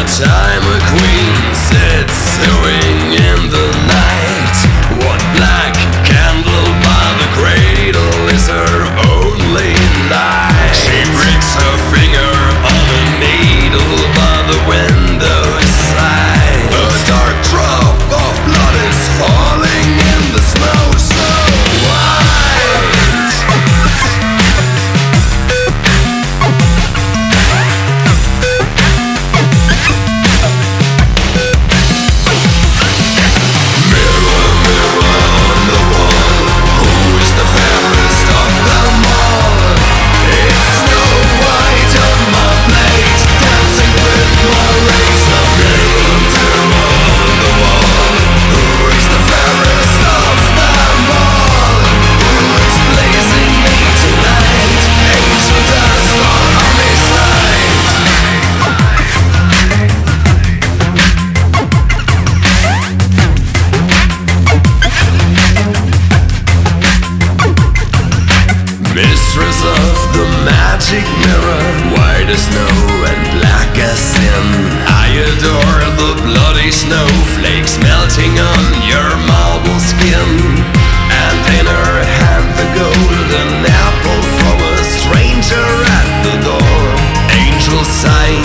time a queen sits sewing in the night. One black candle by the cradle is her only light. She pricks her finger on a needle by the window's side. A dark drop of blood is falling in the snow so white. Mirror, mirror on the wall, who is the fairest of them all? It's Snow White on my plate, dancing with my razor blade. Mirror on the wall, who is the fairest of them all? Who is blazing me tonight? Angel dust on my side. Mistress of the magic mirror, white as snow and black as sin, I adore the bloody snowflakes melting on your marble skin. And in her hand the golden apple from a stranger at the door. Angels sigh